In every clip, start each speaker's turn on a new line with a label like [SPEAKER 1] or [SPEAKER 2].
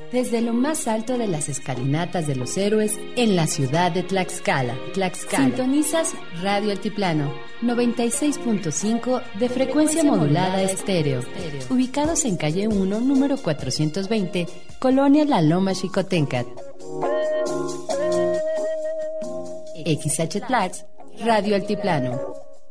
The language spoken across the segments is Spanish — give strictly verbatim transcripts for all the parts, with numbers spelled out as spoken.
[SPEAKER 1] Desde lo más alto de las escalinatas de los héroes en la ciudad de Tlaxcala, Tlaxcala. Sintonizas Radio Altiplano, noventa y seis punto cinco de frecuencia modulada estéreo. Ubicados en calle uno, número cuatrocientos veinte, Colonia La Loma Xicotencat. X H Tlax, Radio Altiplano.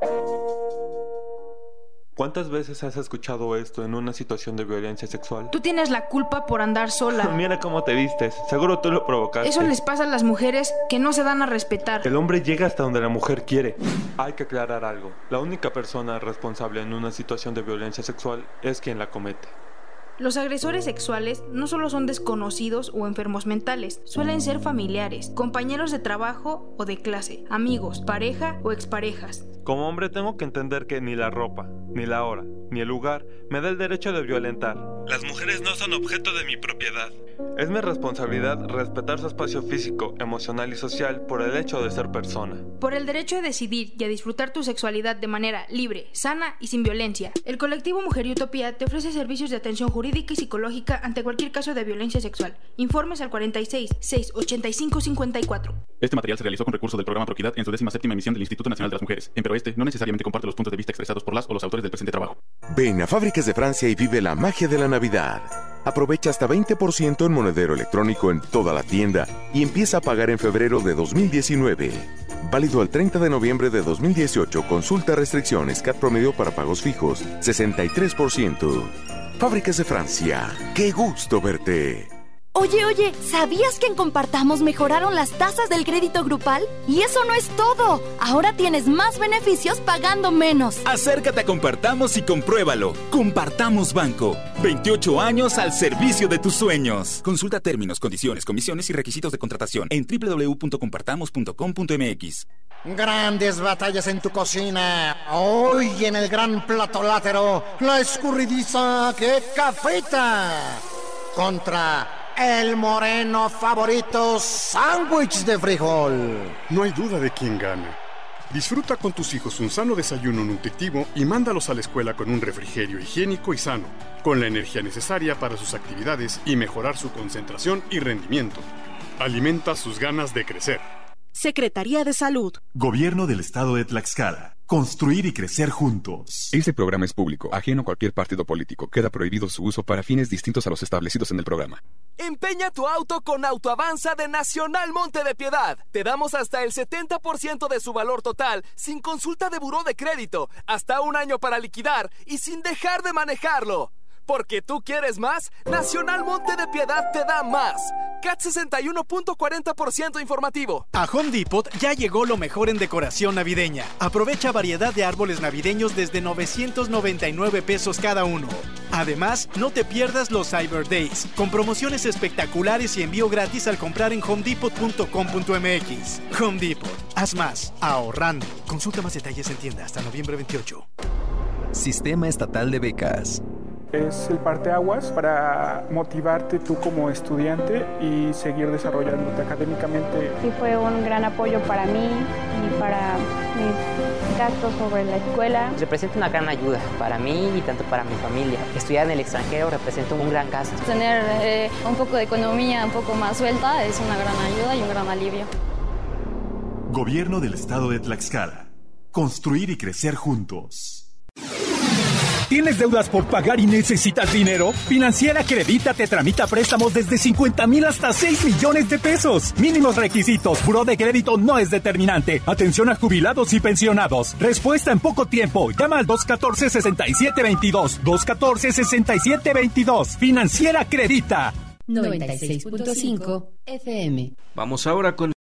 [SPEAKER 2] ¿Cuántas veces has escuchado esto en una situación de violencia sexual?
[SPEAKER 3] Tú tienes la culpa por andar sola.
[SPEAKER 2] Mira cómo te vistes, seguro tú lo provocaste.
[SPEAKER 3] Eso les pasa a las mujeres que no se dan a respetar.
[SPEAKER 2] El hombre llega hasta donde la mujer quiere. Hay que aclarar algo. La única persona responsable en una situación de violencia sexual es quien la comete.
[SPEAKER 3] Los agresores sexuales no solo son desconocidos o enfermos mentales, suelen ser familiares, compañeros de trabajo o de clase, amigos, pareja o exparejas.
[SPEAKER 2] Como hombre tengo que entender que ni la ropa, ni la hora, ni el lugar me da el derecho de violentar. Las mujeres no son objeto de mi propiedad. Es mi responsabilidad respetar su espacio físico, emocional y social por el hecho de ser persona.
[SPEAKER 3] Por el derecho a decidir y a disfrutar tu sexualidad de manera libre, sana y sin violencia. El colectivo Mujer y Utopía te ofrece servicios de atención jurídica y psicológica ante cualquier caso de violencia sexual. Informes al cuarenta y seis, seiscientos ochenta y cinco, cincuenta y cuatro.
[SPEAKER 4] Este material se realizó con recurso del programa Proquidad en su décima séptima emisión del Instituto Nacional de las Mujeres. Empero este no necesariamente comparte los puntos de vista expresados por las o los autores del presente trabajo.
[SPEAKER 5] Ven a Fábricas de Francia y vive la magia de la Navidad. Aprovecha hasta veinte por ciento en monedero electrónico en toda la tienda y empieza a pagar en febrero de dos mil diecinueve. Válido el treinta de noviembre de dos mil dieciocho. Consulta restricciones. C A T promedio para pagos fijos, sesenta y tres por ciento. Fábricas de Francia. ¡Qué gusto verte!
[SPEAKER 6] Oye, oye, ¿sabías que en Compartamos mejoraron las tasas del crédito grupal? Y eso no es todo. Ahora tienes más beneficios pagando menos.
[SPEAKER 7] Acércate a Compartamos y compruébalo. Compartamos Banco. veintiocho años al servicio de tus sueños. Consulta términos, condiciones, comisiones y requisitos de contratación en doble u doble u doble u punto compartamos punto com punto m x.
[SPEAKER 8] Grandes batallas en tu cocina. Hoy en el gran platolátero, la escurridiza que cafeta contra el moreno favorito sándwich de frijol.
[SPEAKER 9] No hay duda de quién gana. Disfruta con tus hijos un sano desayuno nutritivo y mándalos a la escuela con un refrigerio higiénico y sano, con la energía necesaria para sus actividades y mejorar su concentración y rendimiento. Alimenta sus ganas de crecer.
[SPEAKER 10] Secretaría de Salud.
[SPEAKER 11] Gobierno del Estado de Tlaxcala. Construir y crecer juntos.
[SPEAKER 12] Este programa es público, ajeno a cualquier partido político. Queda prohibido su uso para fines distintos a los establecidos en el programa.
[SPEAKER 13] Empeña tu auto con Autoavanza de Nacional Monte de Piedad. Te damos hasta el setenta por ciento de su valor total, sin consulta de buró de crédito, hasta un año para liquidar y sin dejar de manejarlo. Porque tú quieres más, Nacional Monte de Piedad te da más. C A T sesenta y uno punto cuarenta por ciento informativo.
[SPEAKER 14] A Home Depot ya llegó lo mejor en decoración navideña. Aprovecha variedad de árboles navideños desde novecientos noventa y nueve pesos cada uno. Además, no te pierdas los Cyber Days, con promociones espectaculares y envío gratis al comprar en home depot punto com punto m x. Home Depot, haz más, ahorrando. Consulta más detalles en tienda hasta noviembre veintiocho.
[SPEAKER 15] Sistema Estatal de Becas.
[SPEAKER 16] Es el parteaguas para motivarte tú como estudiante y seguir desarrollándote académicamente.
[SPEAKER 17] Sí, fue un gran apoyo para mí y para mis gastos sobre la escuela.
[SPEAKER 18] Representa una gran ayuda para mí y tanto para mi familia. Estudiar en el extranjero representa un gran gasto.
[SPEAKER 17] Tener eh, un poco de economía un poco más suelta es una gran ayuda y un gran alivio.
[SPEAKER 11] Gobierno del Estado de Tlaxcala. Construir y crecer juntos.
[SPEAKER 19] ¿Tienes deudas por pagar y necesitas dinero? Financiera Acredita te tramita préstamos desde cincuenta mil hasta seis millones de pesos. Mínimos requisitos. Buró de crédito no es determinante. Atención a jubilados y pensionados. Respuesta en poco tiempo. Llama al dos uno cuatro, seis siete dos dos. dos uno cuatro, seis siete dos dos. Financiera Acredita.
[SPEAKER 1] noventa y seis punto cinco F M.
[SPEAKER 20] Vamos ahora con